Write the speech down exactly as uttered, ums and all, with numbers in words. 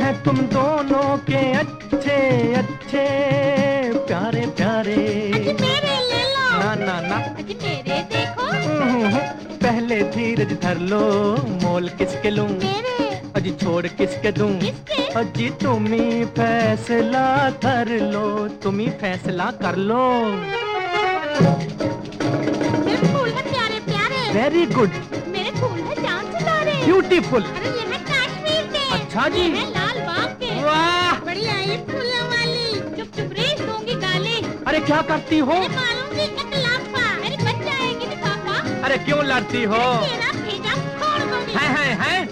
हैं तुम दोनों के अच्छे अच्छे प्यारे प्यारे। अजी मेरे ले लो। ना ना ना। अजी मेरे देखो। पहले धीरज धर लो, मोल किसके लूं? मेरे। अजी छोड़ किसके दूं? किसके? अजी तुम ही फैसला कर लो, तुम ही फैसला कर लो। मेरे फूल है प्यारे प्यारे। Very good. मेरे फूल है चांद सितारे। ब्यूटीफुल। अरे ये है कश्मीर के। अच्छा जी। ये है लाल बाग के। वाह बढ़िया ये फूलों वाली। चुप चुप रेस दूंगी गाली। अरे क्या करती हो? मारूंगी कतलाफा। मेरी बच जाएगी पापा। अरे क्यों लड़ती हो? तेरा भेजा फोड़ दूंगी। है है है